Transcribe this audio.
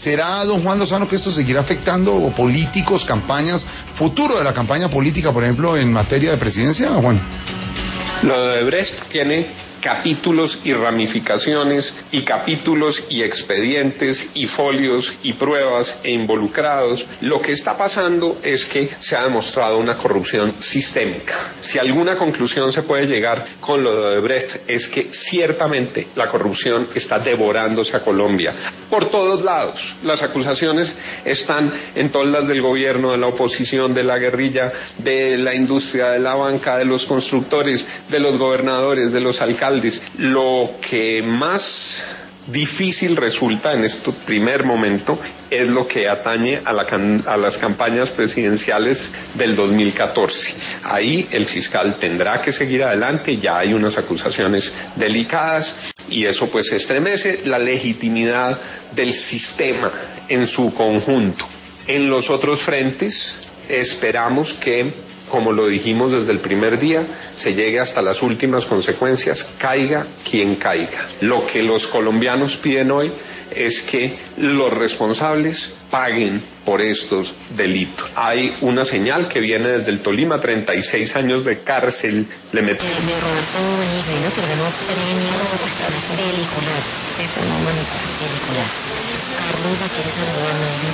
¿Será, don Juan Lozano, que esto seguirá afectando políticos, campañas, futuro de la campaña política, por ejemplo, en materia de presidencia, Juan? Lo de Odebrecht tiene capítulos y ramificaciones y capítulos y expedientes y folios y pruebas e involucrados. Lo que está pasando es que se ha demostrado una corrupción sistémica. Si alguna conclusión se puede llegar con lo de Odebrecht es que ciertamente la corrupción está devorándose a Colombia por todos lados. Las acusaciones están en todas las del gobierno, de la oposición, de la guerrilla, de la industria, de la banca, de los constructores, de los gobernadores, de los alcaldes. Lo que más difícil resulta en este primer momento es lo que atañe a las campañas presidenciales del 2014. Ahí el fiscal tendrá que seguir adelante, ya hay unas acusaciones delicadas y eso pues estremece la legitimidad del sistema en su conjunto. En los otros frentes esperamos que, como lo dijimos desde el primer día, se llegue hasta las últimas consecuencias, caiga quien caiga. Lo que los colombianos piden hoy es que los responsables paguen por estos delitos. Hay una señal que viene desde el Tolima, 36 años de cárcel le meten.